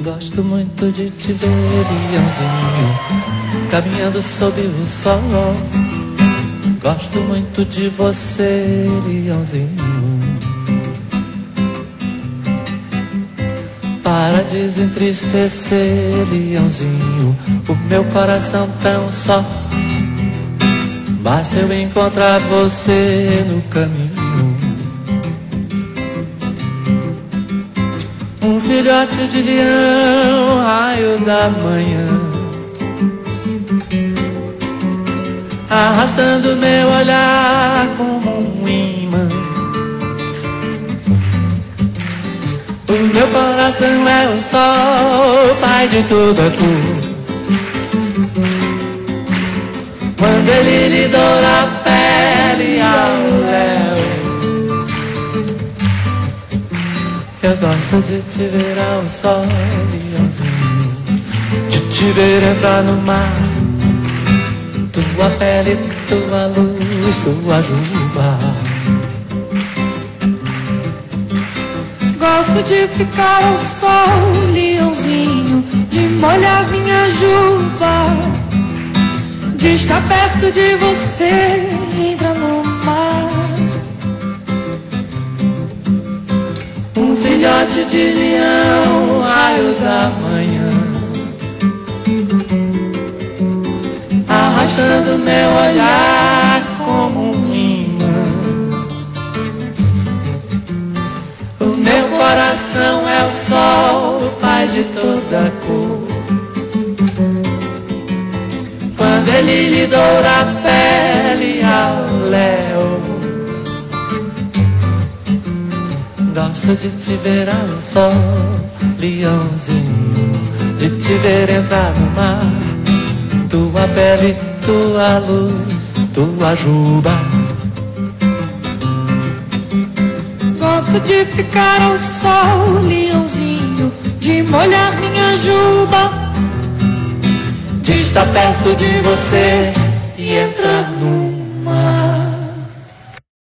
Gosto muito de te ver, leãozinho, caminhando sob o sol. Gosto muito de você, leãozinho. Para desentristecer, leãozinho, o meu coração tão só. Basta eu encontrar você no caminho. Um filhote de leão, raio da manhã, arrastando meu olhar como um imã. O meu coração é o sol, pai de toda cor. Quando ele lhe doura a pele ao léu, eu gosto de te ver ao sol, leãozinho, de te ver entrar no mar. Tua pele, tua luz, tua juba. Gosto de ficar ao sol, leãozinho, de molhar minha juba, de estar perto de você, entra no mar. Um filhote de leão, raio da manhã, arrastando meu olhar como um imã. O meu coração é o sol, pai de toda cor. Quando ele lhe doura a pele ao léu, gosto de te ver ao sol, leãozinho, de te ver entrar no mar. Tua pele, tua luz, tua juba. Gosto de ficar ao sol, leãozinho, de molhar minha juba, de estar perto de você e entrar no